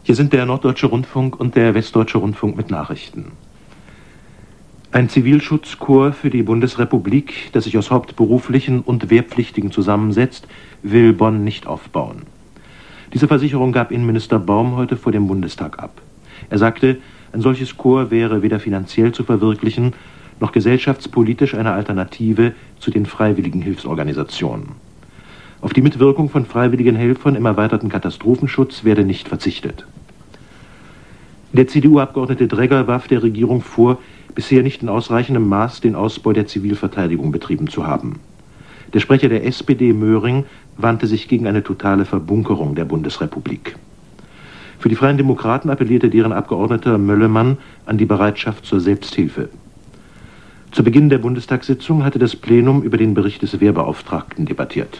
Hier sind der Norddeutsche Rundfunk und der Westdeutsche Rundfunk mit Nachrichten. Ein Zivilschutzkorps für die Bundesrepublik, das sich aus Hauptberuflichen und Wehrpflichtigen zusammensetzt, will Bonn nicht aufbauen. Diese Versicherung gab Innenminister Baum heute vor dem Bundestag ab. Er sagte, ein solches Korps wäre weder finanziell zu verwirklichen, noch gesellschaftspolitisch eine Alternative zu den freiwilligen Hilfsorganisationen. Auf die Mitwirkung von freiwilligen Helfern im erweiterten Katastrophenschutz werde nicht verzichtet. Der CDU-Abgeordnete Dregger warf der Regierung vor, bisher nicht in ausreichendem Maß den Ausbau der Zivilverteidigung betrieben zu haben. Der Sprecher der SPD, Möhring, wandte sich gegen eine totale Verbunkerung der Bundesrepublik. Für die Freien Demokraten appellierte deren Abgeordneter Möllemann an die Bereitschaft zur Selbsthilfe. Zu Beginn der Bundestagssitzung hatte das Plenum über den Bericht des Wehrbeauftragten debattiert.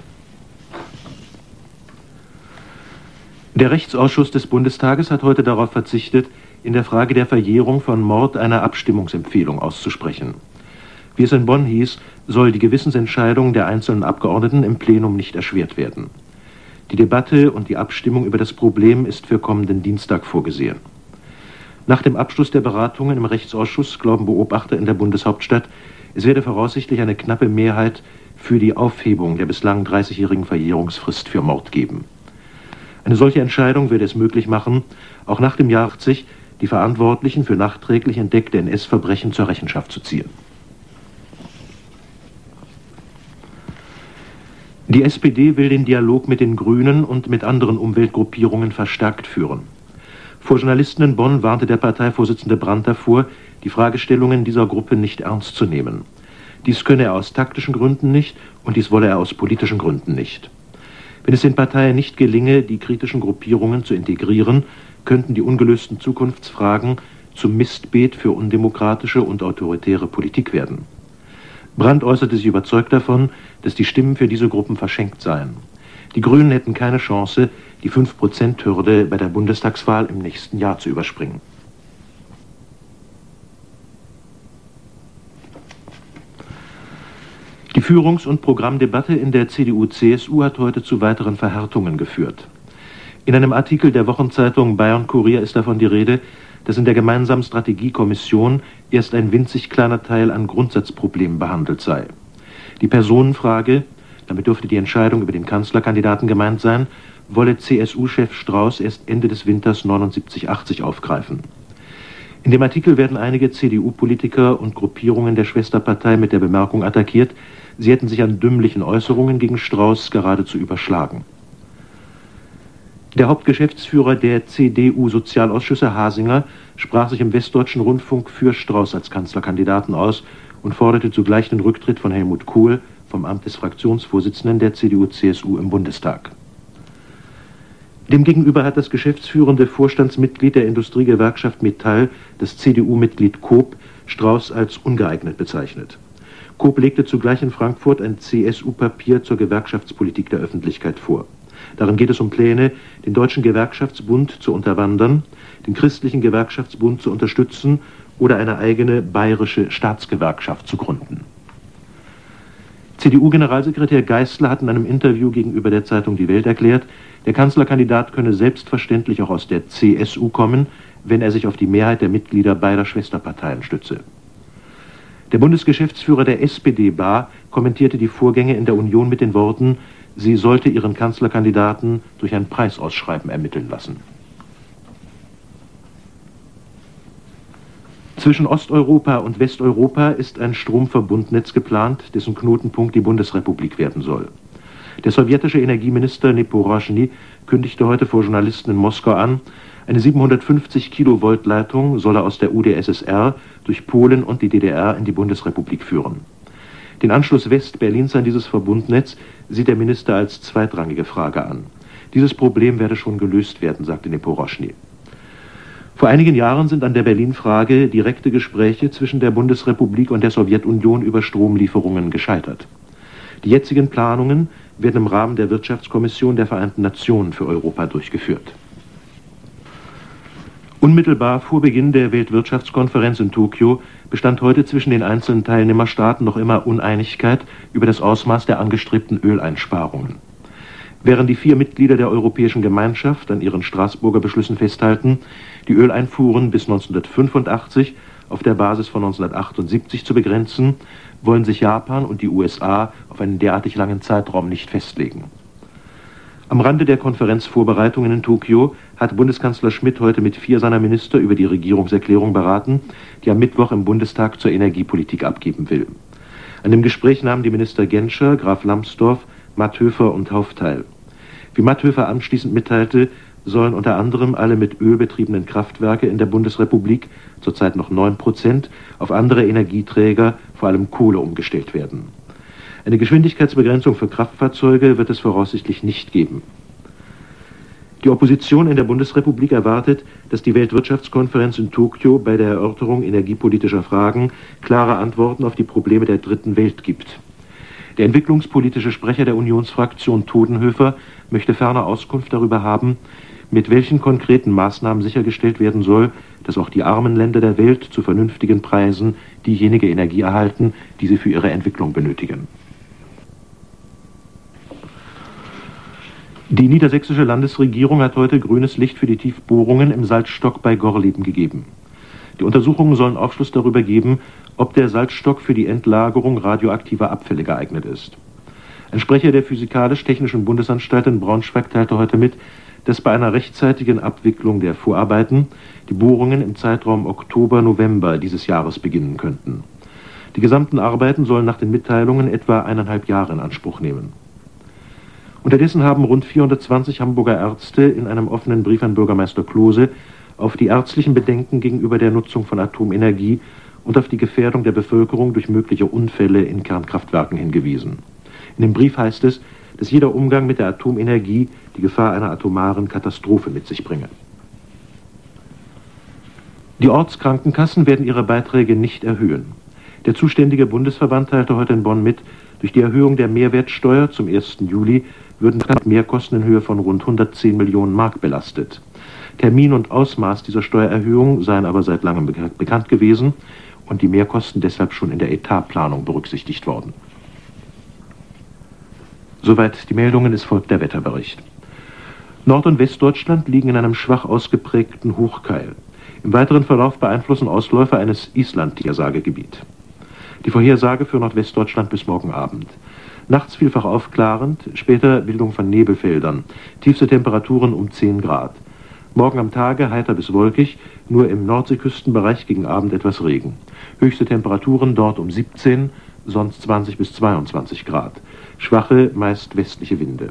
Der Rechtsausschuss des Bundestages hat heute darauf verzichtet, in der Frage der Verjährung von Mord eine Abstimmungsempfehlung auszusprechen. Wie es in Bonn hieß, soll die Gewissensentscheidung der einzelnen Abgeordneten im Plenum nicht erschwert werden. Die Debatte und die Abstimmung über das Problem ist für kommenden Dienstag vorgesehen. Nach dem Abschluss der Beratungen im Rechtsausschuss glauben Beobachter in der Bundeshauptstadt, es werde voraussichtlich eine knappe Mehrheit für die Aufhebung der bislang 30-jährigen Verjährungsfrist für Mord geben. Eine solche Entscheidung würde es möglich machen, auch nach dem Jahr 80 die Verantwortlichen für nachträglich entdeckte NS-Verbrechen zur Rechenschaft zu ziehen. Die SPD will den Dialog mit den Grünen und mit anderen Umweltgruppierungen verstärkt führen. Vor Journalisten in Bonn warnte der Parteivorsitzende Brandt davor, die Fragestellungen dieser Gruppe nicht ernst zu nehmen. Dies könne er aus taktischen Gründen nicht und dies wolle er aus politischen Gründen nicht. Wenn es den Parteien nicht gelinge, die kritischen Gruppierungen zu integrieren, könnten die ungelösten Zukunftsfragen zum Mistbeet für undemokratische und autoritäre Politik werden. Brandt äußerte sich überzeugt davon, dass die Stimmen für diese Gruppen verschenkt seien. Die Grünen hätten keine Chance, die 5%-Hürde bei der Bundestagswahl im nächsten Jahr zu überspringen. Die Führungs- und Programmdebatte in der CDU-CSU hat heute zu weiteren Verhärtungen geführt. In einem Artikel der Wochenzeitung Bayern Kurier ist davon die Rede, dass in der gemeinsamen Strategiekommission erst ein winzig kleiner Teil an Grundsatzproblemen behandelt sei. Die Personenfrage, damit dürfte die Entscheidung über den Kanzlerkandidaten gemeint sein, wolle CSU-Chef Strauß erst Ende des Winters 79/80 aufgreifen. In dem Artikel werden einige CDU-Politiker und Gruppierungen der Schwesterpartei mit der Bemerkung attackiert, sie hätten sich an dümmlichen Äußerungen gegen Strauß geradezu überschlagen. Der Hauptgeschäftsführer der CDU-Sozialausschüsse, Hasinger, sprach sich im Westdeutschen Rundfunk für Strauß als Kanzlerkandidaten aus und forderte zugleich den Rücktritt von Helmut Kohl vom Amt des Fraktionsvorsitzenden der CDU-CSU im Bundestag. Demgegenüber hat das geschäftsführende Vorstandsmitglied der Industriegewerkschaft Metall, das CDU-Mitglied Koop, Strauß als ungeeignet bezeichnet. Koop legte zugleich in Frankfurt ein CSU-Papier zur Gewerkschaftspolitik der Öffentlichkeit vor. Darin geht es um Pläne, den Deutschen Gewerkschaftsbund zu unterwandern, den Christlichen Gewerkschaftsbund zu unterstützen oder eine eigene bayerische Staatsgewerkschaft zu gründen. CDU-Generalsekretär Geisler hat in einem Interview gegenüber der Zeitung Die Welt erklärt, der Kanzlerkandidat könne selbstverständlich auch aus der CSU kommen, wenn er sich auf die Mehrheit der Mitglieder beider Schwesterparteien stütze. Der Bundesgeschäftsführer der SPD Bahr kommentierte die Vorgänge in der Union mit den Worten, sie sollte ihren Kanzlerkandidaten durch ein Preisausschreiben ermitteln lassen. Zwischen Osteuropa und Westeuropa ist ein Stromverbundnetz geplant, dessen Knotenpunkt die Bundesrepublik werden soll. Der sowjetische Energieminister Neporozhny kündigte heute vor Journalisten in Moskau an, eine 750 Kilovolt Leitung solle aus der UdSSR durch Polen und die DDR in die Bundesrepublik führen. Den Anschluss West-Berlins an dieses Verbundnetz sieht der Minister als zweitrangige Frage an. Dieses Problem werde schon gelöst werden, sagte Neporozhny. Vor einigen Jahren sind an der Berlin-Frage direkte Gespräche zwischen der Bundesrepublik und der Sowjetunion über Stromlieferungen gescheitert. Die jetzigen Planungen werden im Rahmen der Wirtschaftskommission der Vereinten Nationen für Europa durchgeführt. Unmittelbar vor Beginn der Weltwirtschaftskonferenz in Tokio bestand heute zwischen den einzelnen Teilnehmerstaaten noch immer Uneinigkeit über das Ausmaß der angestrebten Öleinsparungen. Während die 4 Mitglieder der Europäischen Gemeinschaft an ihren Straßburger Beschlüssen festhalten, die Öleinfuhren bis 1985 auf der Basis von 1978 zu begrenzen, wollen sich Japan und die USA auf einen derartig langen Zeitraum nicht festlegen. Am Rande der Konferenzvorbereitungen in Tokio hat Bundeskanzler Schmidt heute mit 4 seiner Minister über die Regierungserklärung beraten, die am Mittwoch im Bundestag zur Energiepolitik abgeben will. An dem Gespräch nahmen die Minister Genscher, Graf Lambsdorff, Matthöfer und Hauff teil. Wie Matthöfer anschließend mitteilte, sollen unter anderem alle mit Öl betriebenen Kraftwerke in der Bundesrepublik, zurzeit noch 9%, auf andere Energieträger, vor allem Kohle, umgestellt werden. Eine Geschwindigkeitsbegrenzung für Kraftfahrzeuge wird es voraussichtlich nicht geben. Die Opposition in der Bundesrepublik erwartet, dass die Weltwirtschaftskonferenz in Tokio bei der Erörterung energiepolitischer Fragen klare Antworten auf die Probleme der Dritten Welt gibt. Der entwicklungspolitische Sprecher der Unionsfraktion Todenhöfer möchte ferner Auskunft darüber haben, mit welchen konkreten Maßnahmen sichergestellt werden soll, dass auch die armen Länder der Welt zu vernünftigen Preisen diejenige Energie erhalten, die sie für ihre Entwicklung benötigen. Die niedersächsische Landesregierung hat heute grünes Licht für die Tiefbohrungen im Salzstock bei Gorleben gegeben. Die Untersuchungen sollen Aufschluss darüber geben, ob der Salzstock für die Endlagerung radioaktiver Abfälle geeignet ist. Ein Sprecher der Physikalisch-Technischen Bundesanstalt in Braunschweig teilte heute mit, dass bei einer rechtzeitigen Abwicklung der Vorarbeiten die Bohrungen im Zeitraum Oktober-November dieses Jahres beginnen könnten. Die gesamten Arbeiten sollen nach den Mitteilungen etwa 1,5 Jahre in Anspruch nehmen. Unterdessen haben rund 420 Hamburger Ärzte in einem offenen Brief an Bürgermeister Klose auf die ärztlichen Bedenken gegenüber der Nutzung von Atomenergie und auf die Gefährdung der Bevölkerung durch mögliche Unfälle in Kernkraftwerken hingewiesen. In dem Brief heißt es, dass jeder Umgang mit der Atomenergie die Gefahr einer atomaren Katastrophe mit sich bringe. Die Ortskrankenkassen werden ihre Beiträge nicht erhöhen. Der zuständige Bundesverband teilte heute in Bonn mit, durch die Erhöhung der Mehrwertsteuer zum 1. Juli würden Mehrkosten in Höhe von rund 110 Millionen Mark belastet. Termin und Ausmaß dieser Steuererhöhung seien aber seit langem bekannt gewesen und die Mehrkosten deshalb schon in der Etatplanung berücksichtigt worden. Soweit die Meldungen, es folgt der Wetterbericht. Nord- und Westdeutschland liegen in einem schwach ausgeprägten Hochkeil. Im weiteren Verlauf beeinflussen Ausläufer eines Islandtiersagegebiet. Die Vorhersage für Nordwestdeutschland bis morgen Abend. Nachts vielfach aufklarend, später Bildung von Nebelfeldern. Tiefste Temperaturen um 10 Grad. Morgen am Tage heiter bis wolkig, nur im Nordseeküstenbereich gegen Abend etwas Regen. Höchste Temperaturen dort um 17, sonst 20 bis 22 Grad. Schwache, meist westliche Winde.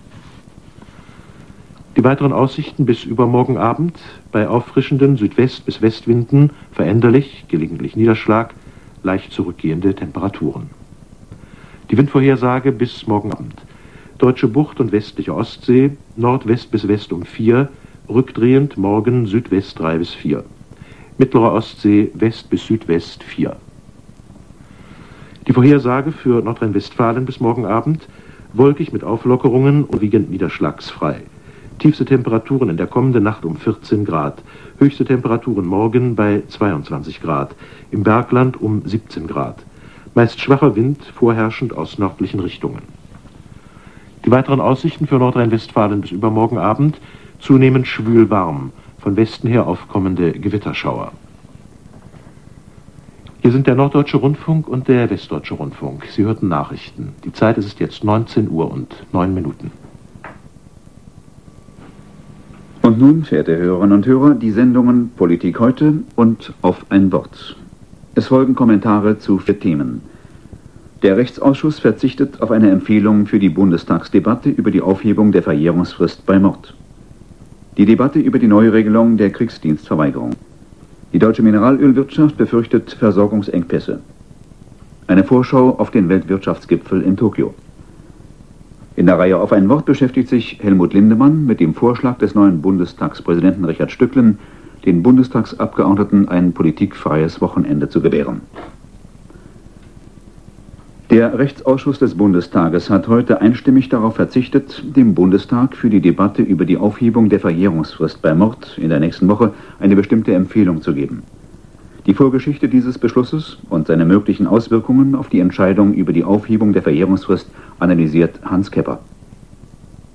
Die weiteren Aussichten bis übermorgen Abend: bei auffrischenden Südwest- bis Westwinden veränderlich, gelegentlich Niederschlag, leicht zurückgehende Temperaturen. Die Windvorhersage bis morgen Abend: Deutsche Bucht und westliche Ostsee, Nordwest bis West um 4, rückdrehend morgen Südwest 3 bis 4. Mittlere Ostsee West bis Südwest 4. Die Vorhersage für Nordrhein-Westfalen bis morgen Abend: wolkig mit Auflockerungen und wiegend niederschlagsfrei. Tiefste Temperaturen in der kommenden Nacht um 14 Grad. Höchste Temperaturen morgen bei 22 Grad. Im Bergland um 17 Grad. Meist schwacher Wind, vorherrschend aus nördlichen Richtungen. Die weiteren Aussichten für Nordrhein-Westfalen bis übermorgen Abend: zunehmend schwül warm, von Westen her aufkommende Gewitterschauer. Hier sind der Norddeutsche Rundfunk und der Westdeutsche Rundfunk. Sie hörten Nachrichten. Die Zeit ist jetzt 19 Uhr und 9 Minuten. Und nun, verehrte Hörerinnen und Hörer, die Sendungen Politik heute und Auf ein Wort. Es folgen Kommentare zu 4 Themen. Der Rechtsausschuss verzichtet auf eine Empfehlung für die Bundestagsdebatte über die Aufhebung der Verjährungsfrist bei Mord. Die Debatte über die Neuregelung der Kriegsdienstverweigerung. Die deutsche Mineralölwirtschaft befürchtet Versorgungsengpässe. Eine Vorschau auf den Weltwirtschaftsgipfel in Tokio. In der Reihe Auf ein Wort beschäftigt sich Helmut Lindemann mit dem Vorschlag des neuen Bundestagspräsidenten Richard Stücklen, den Bundestagsabgeordneten ein politikfreies Wochenende zu gewähren. Der Rechtsausschuss des Bundestages hat heute einstimmig darauf verzichtet, dem Bundestag für die Debatte über die Aufhebung der Verjährungsfrist bei Mord in der nächsten Woche eine bestimmte Empfehlung zu geben. Die Vorgeschichte dieses Beschlusses und seine möglichen Auswirkungen auf die Entscheidung über die Aufhebung der Verjährungsfrist analysiert Hans Kepper.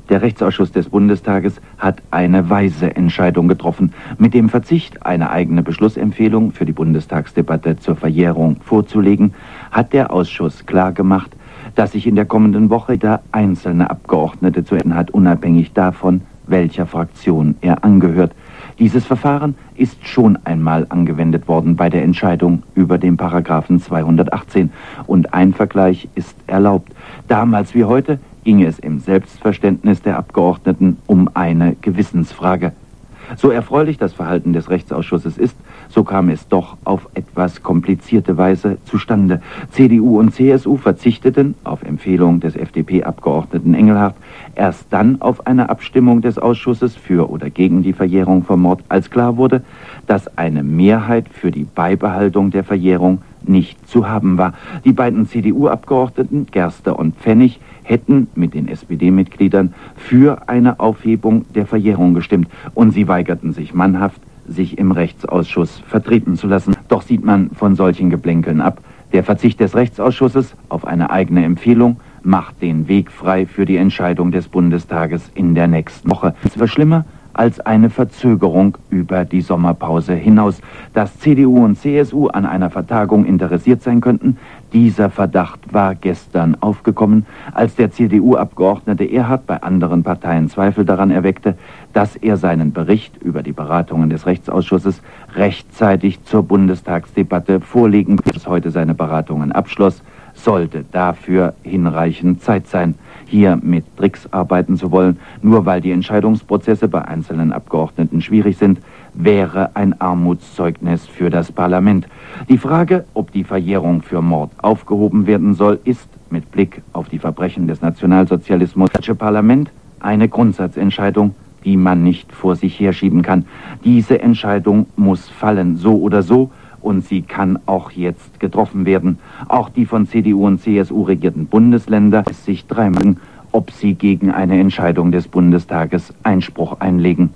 Der Rechtsausschuss des Bundestages hat eine weise Entscheidung getroffen. Mit dem Verzicht, eine eigene Beschlussempfehlung für die Bundestagsdebatte zur Verjährung vorzulegen, hat der Ausschuss klargemacht, dass sich in der kommenden Woche der einzelne Abgeordnete zu ändern hat, unabhängig davon, welcher Fraktion er angehört. Dieses Verfahren ist schon einmal angewendet worden bei der Entscheidung über den Paragraphen 218 und ein Vergleich ist erlaubt. Damals wie heute ging es im Selbstverständnis der Abgeordneten um eine Gewissensfrage. So erfreulich das Verhalten des Rechtsausschusses ist, so kam es doch auf etwas komplizierte Weise zustande. CDU und CSU verzichteten, auf Empfehlung des FDP-Abgeordneten Engelhardt, erst dann auf eine Abstimmung des Ausschusses für oder gegen die Verjährung von Mord, als klar wurde, dass eine Mehrheit für die Beibehaltung der Verjährung nicht zu haben war. Die beiden CDU-Abgeordneten, Gerster und Pfennig, hätten mit den SPD-Mitgliedern für eine Aufhebung der Verjährung gestimmt und sie weigerten sich mannhaft, sich im Rechtsausschuss vertreten zu lassen. Doch sieht man von solchen Geplänkeln ab. Der Verzicht des Rechtsausschusses auf eine eigene Empfehlung macht den Weg frei für die Entscheidung des Bundestages in der nächsten Woche. Es war schlimmer als eine Verzögerung über die Sommerpause hinaus. Dass CDU und CSU an einer Vertagung interessiert sein könnten, dieser Verdacht war gestern aufgekommen, als der CDU-Abgeordnete Erhard bei anderen Parteien Zweifel daran erweckte, dass er seinen Bericht über die Beratungen des Rechtsausschusses rechtzeitig zur Bundestagsdebatte vorlegen, bis heute seine Beratungen abschloss, sollte dafür hinreichend Zeit sein. Hier mit Tricks arbeiten zu wollen, nur weil die Entscheidungsprozesse bei einzelnen Abgeordneten schwierig sind, wäre ein Armutszeugnis für das Parlament. Die Frage, ob die Verjährung für Mord aufgehoben werden soll, ist mit Blick auf die Verbrechen des Nationalsozialismus im deutschen Parlament eine Grundsatzentscheidung, die man nicht vor sich herschieben kann. Diese Entscheidung muss fallen, so oder so, und sie kann auch jetzt getroffen werden. Auch die von CDU und CSU regierten Bundesländer sich dreimal, ob sie gegen eine Entscheidung des Bundestages Einspruch einlegen.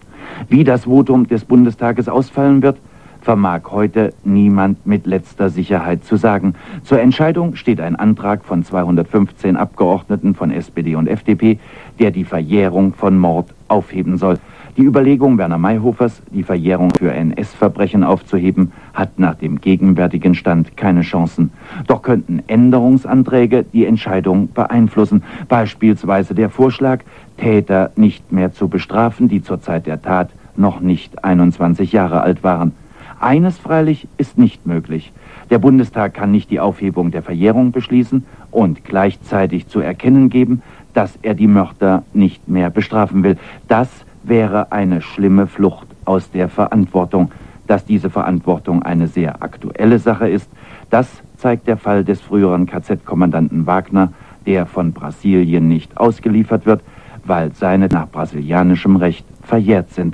Wie das Votum des Bundestages ausfallen wird, vermag heute niemand mit letzter Sicherheit zu sagen. Zur Entscheidung steht ein Antrag von 215 Abgeordneten von SPD und FDP, der die Verjährung von Mord aufheben soll. Die Überlegung Werner Mayhofers, die Verjährung für NS-Verbrechen aufzuheben, hat nach dem gegenwärtigen Stand keine Chancen. Doch könnten Änderungsanträge die Entscheidung beeinflussen. Beispielsweise der Vorschlag, Täter nicht mehr zu bestrafen, die zur Zeit der Tat noch nicht 21 Jahre alt waren. Eines freilich ist nicht möglich. Der Bundestag kann nicht die Aufhebung der Verjährung beschließen und gleichzeitig zu erkennen geben, dass er die Mörder nicht mehr bestrafen will. Das wäre eine schlimme Flucht aus der Verantwortung. Dass diese Verantwortung eine sehr aktuelle Sache ist, das zeigt der Fall des früheren KZ-Kommandanten Wagner, der von Brasilien nicht ausgeliefert wird, weil seine nach brasilianischem Recht verjährt sind.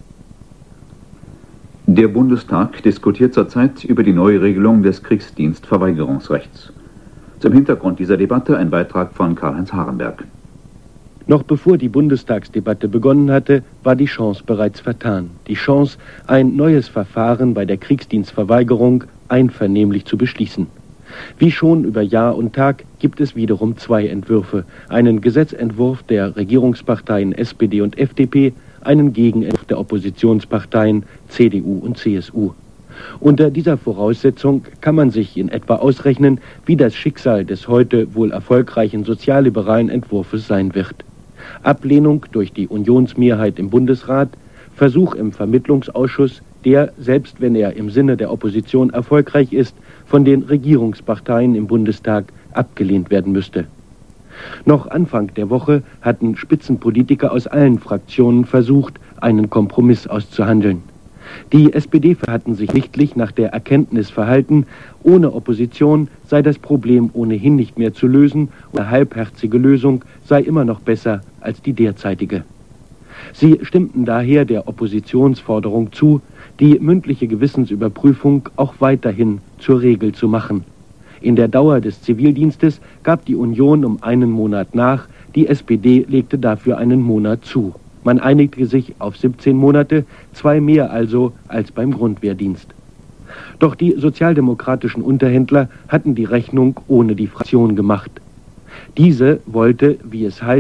Der Bundestag diskutiert zurzeit über die Neuregelung des Kriegsdienstverweigerungsrechts. Zum Hintergrund dieser Debatte ein Beitrag von Karl-Heinz Harenberg. Noch bevor die Bundestagsdebatte begonnen hatte, war die Chance bereits vertan. Die Chance, ein neues Verfahren bei der Kriegsdienstverweigerung einvernehmlich zu beschließen. Wie schon über Jahr und Tag gibt es wiederum zwei Entwürfe. Einen Gesetzentwurf der Regierungsparteien SPD und FDP, einen Gegenentwurf der Oppositionsparteien CDU und CSU. Unter dieser Voraussetzung kann man sich in etwa ausrechnen, wie das Schicksal des heute wohl erfolgreichen sozialliberalen Entwurfs sein wird. Ablehnung durch die Unionsmehrheit im Bundesrat, Versuch im Vermittlungsausschuss, der, selbst wenn er im Sinne der Opposition erfolgreich ist, von den Regierungsparteien im Bundestag abgelehnt werden müsste. Noch Anfang der Woche hatten Spitzenpolitiker aus allen Fraktionen versucht, einen Kompromiss auszuhandeln. Die SPD hatten sich sichtlich nach der Erkenntnis verhalten, ohne Opposition sei das Problem ohnehin nicht mehr zu lösen und eine halbherzige Lösung sei immer noch besser als die derzeitige. Sie stimmten daher der Oppositionsforderung zu, die mündliche Gewissensüberprüfung auch weiterhin zur Regel zu machen. In der Dauer des Zivildienstes gab die Union um einen Monat nach, die SPD legte dafür einen Monat zu. Man einigte sich auf 17 Monate, 2 mehr also als beim Grundwehrdienst. Doch die sozialdemokratischen Unterhändler hatten die Rechnung ohne die Fraktion gemacht. Diese wollte, wie es heißt,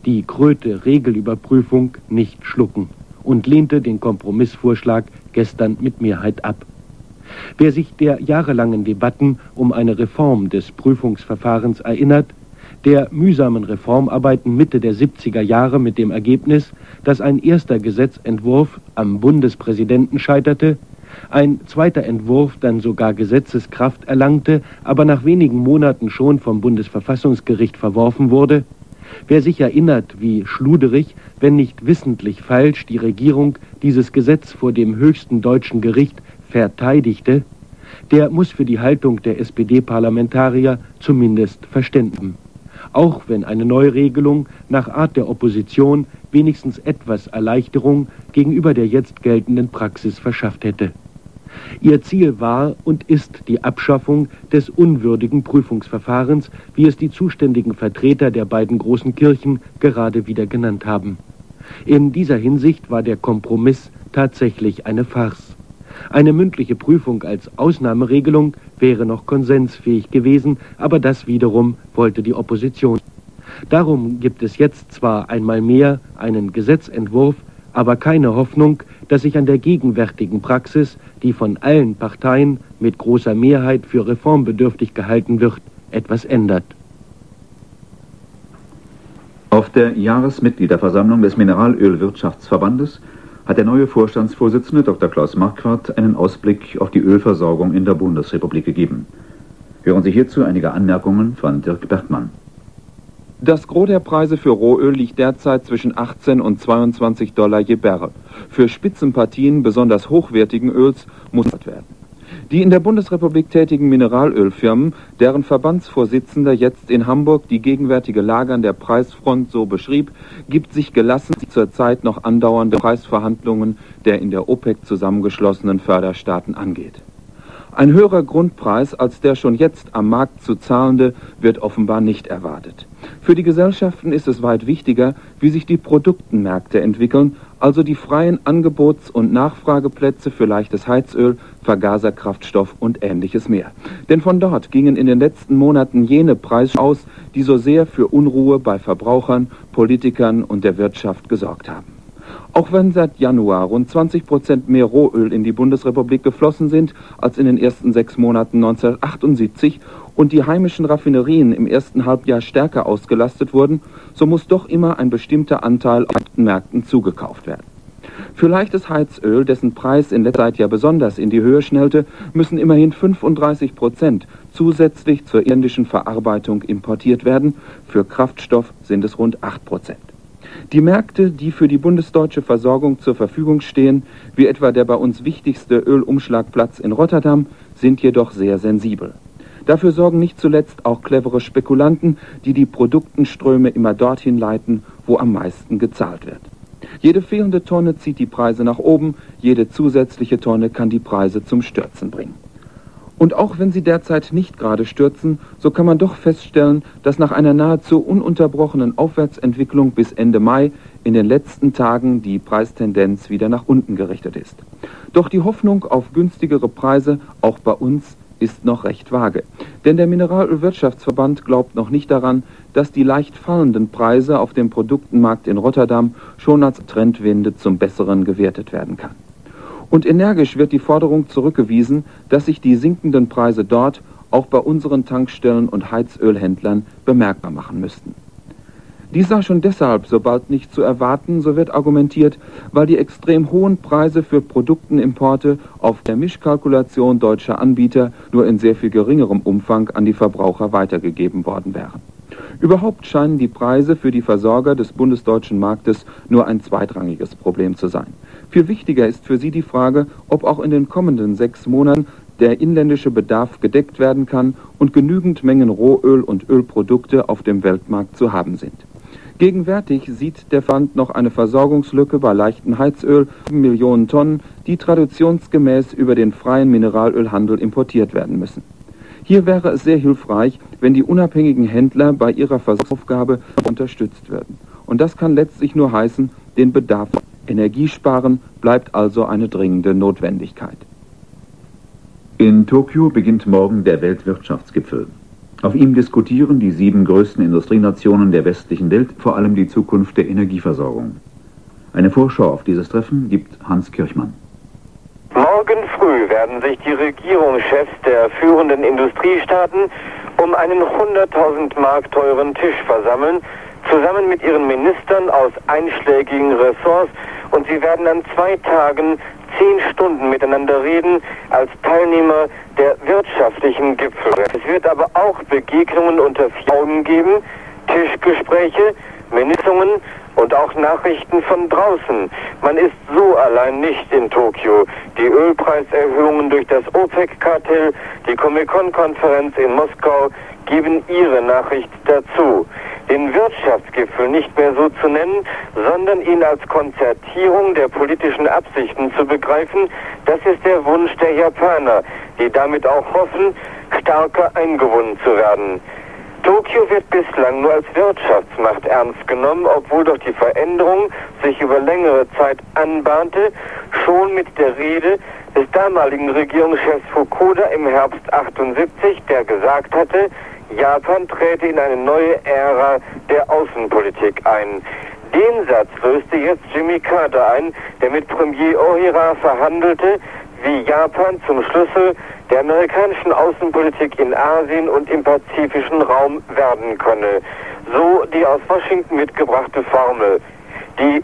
die Kröte Regelüberprüfung nicht schlucken und lehnte den Kompromissvorschlag gestern mit Mehrheit ab. Wer sich der jahrelangen Debatten um eine Reform des Prüfungsverfahrens erinnert, der mühsamen Reformarbeiten Mitte der 70er Jahre mit dem Ergebnis, dass ein erster Gesetzentwurf am Bundespräsidenten scheiterte, ein zweiter Entwurf dann sogar Gesetzeskraft erlangte, aber nach wenigen Monaten schon vom Bundesverfassungsgericht verworfen wurde, wer sich erinnert, wie schluderig, wenn nicht wissentlich falsch die Regierung dieses Gesetz vor dem höchsten deutschen Gericht verteidigte, der muss für die Haltung der SPD-Parlamentarier zumindest Verständnis haben. Auch wenn eine Neuregelung nach Art der Opposition wenigstens etwas Erleichterung gegenüber der jetzt geltenden Praxis verschafft hätte. Ihr Ziel war und ist die Abschaffung des unwürdigen Prüfungsverfahrens, wie es die zuständigen Vertreter der beiden großen Kirchen gerade wieder genannt haben. In dieser Hinsicht war der Kompromiss tatsächlich eine Farce. Eine mündliche Prüfung als Ausnahmeregelung wäre noch konsensfähig gewesen, aber das wiederum wollte die Opposition. Darum gibt es jetzt zwar einmal mehr einen Gesetzentwurf, aber keine Hoffnung, dass sich an der gegenwärtigen Praxis, die von allen Parteien mit großer Mehrheit für reformbedürftig gehalten wird, etwas ändert. Auf der Jahresmitgliederversammlung des Mineralölwirtschaftsverbandes hat der neue Vorstandsvorsitzende Dr. Klaus Marquardt einen Ausblick auf die Ölversorgung in der Bundesrepublik gegeben. Hören Sie hierzu einige Anmerkungen von Dirk Bergmann. Das Gros der Preise für Rohöl liegt derzeit zwischen 18 und 22 Dollar je Barrel. Für Spitzenpartien besonders hochwertigen Öls muss werden. Die in der Bundesrepublik tätigen Mineralölfirmen, deren Verbandsvorsitzender jetzt in Hamburg die gegenwärtige Lage an der Preisfront so beschrieb, gibt sich gelassen zurzeit noch andauernde Preisverhandlungen der in der OPEC zusammengeschlossenen Förderstaaten angeht. Ein höherer Grundpreis als der schon jetzt am Markt zu zahlende wird offenbar nicht erwartet. Für die Gesellschaften ist es weit wichtiger, wie sich die Produktenmärkte entwickeln, also die freien Angebots- und Nachfrageplätze für leichtes Heizöl, Vergaserkraftstoff und ähnliches mehr. Denn von dort gingen in den letzten Monaten jene Preise aus, die so sehr für Unruhe bei Verbrauchern, Politikern und der Wirtschaft gesorgt haben. Auch wenn seit Januar rund 20% mehr Rohöl in die Bundesrepublik geflossen sind als in den ersten 6 Monaten 1978 und die heimischen Raffinerien im ersten Halbjahr stärker ausgelastet wurden, so muss doch immer ein bestimmter Anteil auf den Märkten zugekauft werden. Für leichtes Heizöl, dessen Preis in letzter Zeit ja besonders in die Höhe schnellte, müssen immerhin 35% zusätzlich zur inländischen Verarbeitung importiert werden. Für Kraftstoff sind es rund 8%. Die Märkte, die für die bundesdeutsche Versorgung zur Verfügung stehen, wie etwa der bei uns wichtigste Ölumschlagplatz in Rotterdam, sind jedoch sehr sensibel. Dafür sorgen nicht zuletzt auch clevere Spekulanten, die die Produktenströme immer dorthin leiten, wo am meisten gezahlt wird. Jede fehlende Tonne zieht die Preise nach oben, jede zusätzliche Tonne kann die Preise zum Stürzen bringen. Und auch wenn sie derzeit nicht gerade stürzen, so kann man doch feststellen, dass nach einer nahezu ununterbrochenen Aufwärtsentwicklung bis Ende Mai in den letzten Tagen die Preistendenz wieder nach unten gerichtet ist. Doch die Hoffnung auf günstigere Preise, auch bei uns, ist noch recht vage. Denn der Mineralölwirtschaftsverband glaubt noch nicht daran, dass die leicht fallenden Preise auf dem Produktenmarkt in Rotterdam schon als Trendwende zum Besseren gewertet werden kann. Und energisch wird die Forderung zurückgewiesen, dass sich die sinkenden Preise dort auch bei unseren Tankstellen und Heizölhändlern bemerkbar machen müssten. Dies sei schon deshalb so bald nicht zu erwarten, so wird argumentiert, weil die extrem hohen Preise für Produktenimporte auf der Mischkalkulation deutscher Anbieter nur in sehr viel geringerem Umfang an die Verbraucher weitergegeben worden wären. Überhaupt scheinen die Preise für die Versorger des bundesdeutschen Marktes nur ein zweitrangiges Problem zu sein. Viel wichtiger ist für sie die Frage, ob auch in den kommenden 6 Monaten der inländische Bedarf gedeckt werden kann und genügend Mengen Rohöl und Ölprodukte auf dem Weltmarkt zu haben sind. Gegenwärtig sieht der Verband noch eine Versorgungslücke bei leichtem Heizöl, 7 Millionen Tonnen, die traditionsgemäß über den freien Mineralölhandel importiert werden müssen. Hier wäre es sehr hilfreich, wenn die unabhängigen Händler bei ihrer Versorgungsaufgabe unterstützt würden. Und das kann letztlich nur heißen, den Bedarf Energiesparen bleibt also eine dringende Notwendigkeit. In Tokio beginnt morgen der Weltwirtschaftsgipfel. Auf ihm diskutieren die 7 größten Industrienationen der westlichen Welt vor allem die Zukunft der Energieversorgung. Eine Vorschau auf dieses Treffen gibt Hans Kirchmann. Morgen früh werden sich die Regierungschefs der führenden Industriestaaten um einen 100.000 Mark teuren Tisch versammeln, zusammen mit ihren Ministern aus einschlägigen Ressorts, und sie werden an 2 Tagen 10 Stunden miteinander reden als Teilnehmer der wirtschaftlichen Gipfel. Es wird aber auch Begegnungen unter 4 Augen geben, Tischgespräche, Ministrungen und auch Nachrichten von draußen. Man ist so allein nicht in Tokio. Die Ölpreiserhöhungen durch das OPEC-Kartell, die Comecon-Konferenz in Moskau geben ihre Nachricht dazu. Den Wirtschaftsgipfel nicht mehr so zu nennen, sondern ihn als Konzertierung der politischen Absichten zu begreifen, das ist der Wunsch der Japaner, die damit auch hoffen, stärker eingebunden zu werden. Tokio wird bislang nur als Wirtschaftsmacht ernst genommen, obwohl doch die Veränderung sich über längere Zeit anbahnte, schon mit der Rede des damaligen Regierungschefs Fukuda im Herbst 78, der gesagt hatte, Japan träte in eine neue Ära der Außenpolitik ein. Den Satz löste jetzt Jimmy Carter ein, der mit Premier Ohira verhandelte, wie Japan zum Schlüssel der amerikanischen Außenpolitik in Asien und im pazifischen Raum werden könne. So die aus Washington mitgebrachte Formel. Die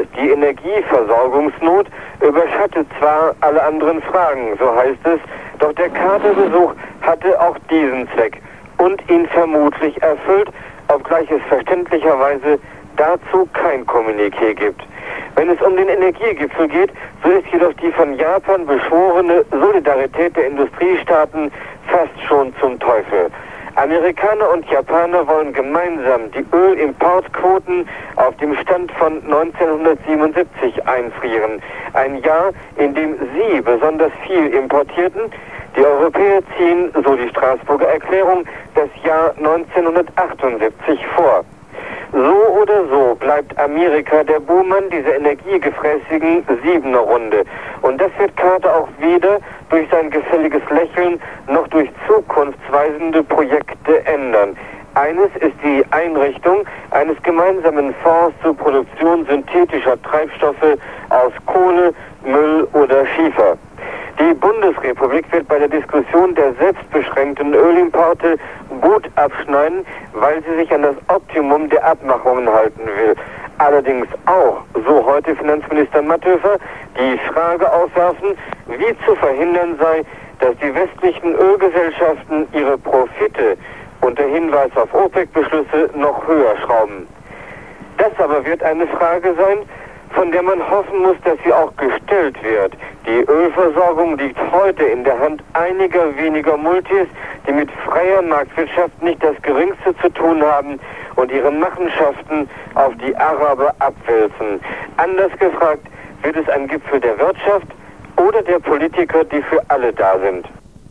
Energieversorgungsnot überschattet zwar alle anderen Fragen, so heißt es, doch der Carter-Besuch hatte auch diesen Zweck und ihn vermutlich erfüllt, obgleich es verständlicherweise dazu kein Kommuniqué gibt. Wenn es um den Energiegipfel geht, so ist jedoch die von Japan beschworene Solidarität der Industriestaaten fast schon zum Teufel. Amerikaner und Japaner wollen gemeinsam die Ölimportquoten auf dem Stand von 1977 einfrieren. Ein Jahr, in dem sie besonders viel importierten. Die Europäer ziehen, so die Straßburger Erklärung, das Jahr 1978 vor. So oder so bleibt Amerika der Buhmann dieser energiegefräßigen 7er Runde. Und das wird Carter auch weder durch sein gefälliges Lächeln noch durch zukunftsweisende Projekte ändern. Eines ist die Einrichtung eines gemeinsamen Fonds zur Produktion synthetischer Treibstoffe aus Kohle, Müll oder Schiefer. Die Bundesrepublik wird bei der Diskussion der selbstbeschränkten Ölimporte gut abschneiden, weil sie sich an das Optimum der Abmachungen halten will. Allerdings auch, so heute Finanzminister Matthöfer, die Frage aufwerfen, wie zu verhindern sei, dass die westlichen Ölgesellschaften ihre Profite unter Hinweis auf OPEC-Beschlüsse noch höher schrauben. Das aber wird eine Frage sein, von der man hoffen muss, dass sie auch gestellt wird. Die Ölversorgung liegt heute in der Hand einiger weniger Multis, die mit freier Marktwirtschaft nicht das Geringste zu tun haben und ihre Machenschaften auf die Araber abwälzen. Anders gefragt, wird es ein Gipfel der Wirtschaft oder der Politiker, die für alle da sind?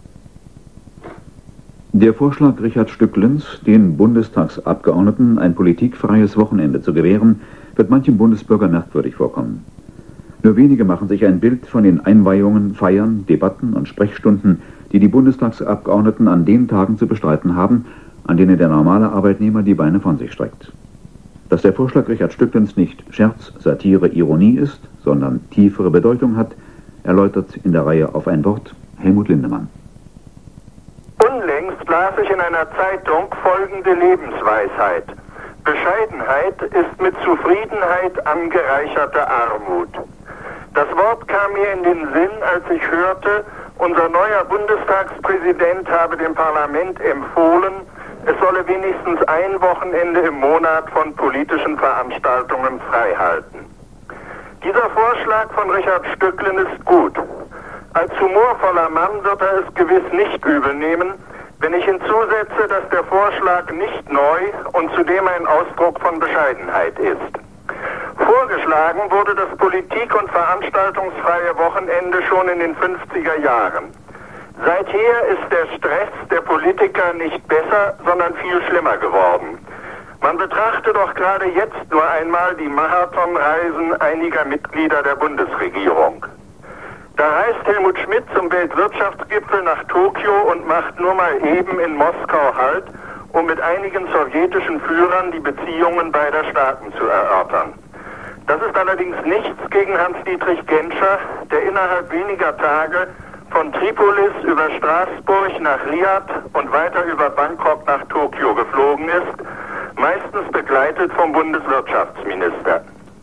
Der Vorschlag Richard Stücklens, den Bundestagsabgeordneten ein politikfreies Wochenende zu gewähren, wird manchem Bundesbürger merkwürdig vorkommen. Nur wenige machen sich ein Bild von den Einweihungen, Feiern, Debatten und Sprechstunden, die die Bundestagsabgeordneten an den Tagen zu bestreiten haben, an denen der normale Arbeitnehmer die Beine von sich streckt. Dass der Vorschlag Richard Stücklens nicht Scherz, Satire, Ironie ist, sondern tiefere Bedeutung hat, erläutert in der Reihe Auf ein Wort Helmut Lindemann. Unlängst las ich in einer Zeitung folgende Lebensweisheit: Bescheidenheit ist mit Zufriedenheit angereicherte Armut. Das Wort kam mir in den Sinn, als ich hörte, unser neuer Bundestagspräsident habe dem Parlament empfohlen, es solle wenigstens ein Wochenende im Monat von politischen Veranstaltungen freihalten. Dieser Vorschlag von Richard Stücklen ist gut. Als humorvoller Mann wird er es gewiss nicht übel nehmen, wenn ich hinzusetze, dass der Vorschlag nicht neu und zudem ein Ausdruck von Bescheidenheit ist. Vorgeschlagen wurde das politik- und veranstaltungsfreie Wochenende schon in den 50er Jahren. Seither ist der Stress der Politiker nicht besser, sondern viel schlimmer geworden. Man betrachte doch gerade jetzt nur einmal die Marathonreisen einiger Mitglieder der Bundesregierung. Da reist Helmut Schmidt zum Weltwirtschaftsgipfel nach Tokio und macht nur mal eben in Moskau Halt, um mit einigen sowjetischen Führern die Beziehungen beider Staaten zu erörtern. Das ist allerdings nichts gegen Hans-Dietrich Genscher, der innerhalb weniger Tage von Tripolis über Straßburg nach Riad und weiter über Bangkok nach Tokio geflogen ist, meistens begleitet vom Bundeswirtschaftsminister.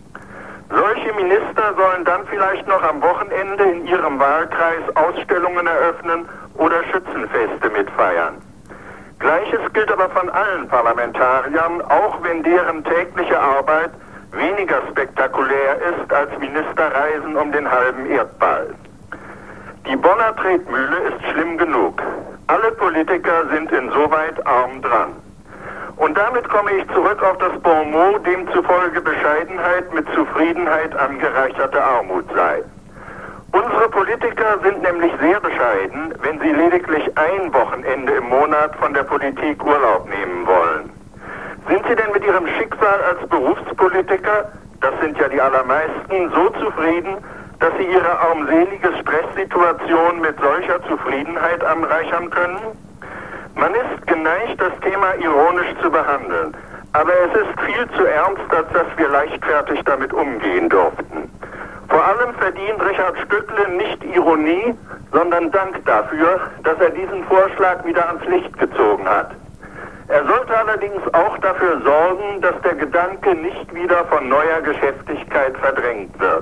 Solche Minister sollen dann vielleicht noch am Wochenende in ihrem Wahlkreis Ausstellungen eröffnen oder Schützenfeste mitfeiern. Gleiches gilt aber von allen Parlamentariern, auch wenn deren tägliche Arbeit weniger spektakulär ist als Ministerreisen um den halben Erdball. Die Bonner Tretmühle ist schlimm genug. Alle Politiker sind insoweit arm dran. Und damit komme ich zurück auf das Bonmot, demzufolge Bescheidenheit mit Zufriedenheit angereicherte Armut sei. Unsere Politiker sind nämlich sehr bescheiden, wenn sie lediglich ein Wochenende im Monat von der Politik Urlaub nehmen wollen. Sind sie denn mit ihrem Schicksal als Berufspolitiker, das sind ja die allermeisten, so zufrieden, dass sie ihre armselige Stresssituation mit solcher Zufriedenheit anreichern können? Man ist geneigt, das Thema ironisch zu behandeln, aber es ist viel zu ernst, als dass wir leichtfertig damit umgehen durften. Vor allem verdient Richard Stückle nicht Ironie, sondern Dank dafür, dass er diesen Vorschlag wieder ans Licht gezogen hat. Er sollte allerdings auch dafür sorgen, dass der Gedanke nicht wieder von neuer Geschäftigkeit verdrängt wird.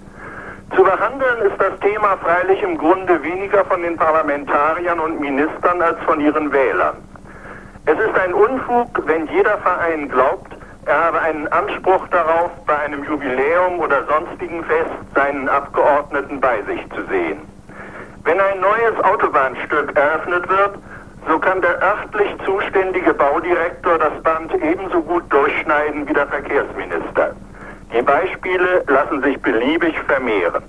Zu behandeln ist das Thema freilich im Grunde weniger von den Parlamentariern und Ministern als von ihren Wählern. Es ist ein Unfug, wenn jeder Verein glaubt, er habe einen Anspruch darauf, bei einem Jubiläum oder sonstigen Fest seinen Abgeordneten bei sich zu sehen. Wenn ein neues Autobahnstück eröffnet wird, so kann der örtlich zuständige Baudirektor das Band ebenso gut durchschneiden wie der Verkehrsminister. Die Beispiele lassen sich beliebig vermehren.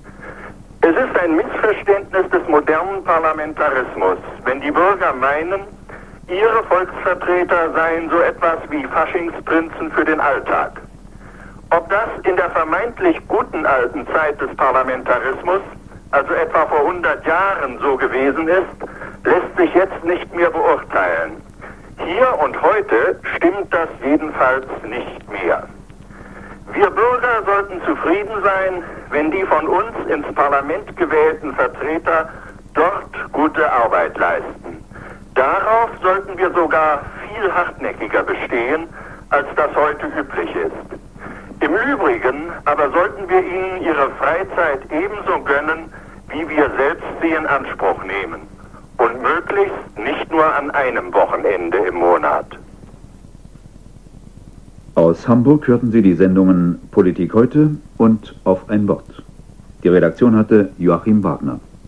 Es ist ein Missverständnis des modernen Parlamentarismus, wenn die Bürger meinen, ihre Volksvertreter seien so etwas wie Faschingsprinzen für den Alltag. Ob das in der vermeintlich guten alten Zeit des Parlamentarismus, also etwa vor 100 Jahren so gewesen ist, lässt sich jetzt nicht mehr beurteilen. Hier und heute stimmt das jedenfalls nicht mehr. Wir Bürger sollten zufrieden sein, wenn die von uns ins Parlament gewählten Vertreter dort gute Arbeit leisten. Darauf sollten wir sogar viel hartnäckiger bestehen, als das heute üblich ist. Im Übrigen aber sollten wir ihnen ihre Freizeit ebenso gönnen, wie wir selbst sie in Anspruch nehmen. Und möglichst nicht nur an einem Wochenende im Monat. Aus Hamburg hörten Sie die Sendungen Politik heute und Auf ein Wort. Die Redaktion hatte Joachim Wagner.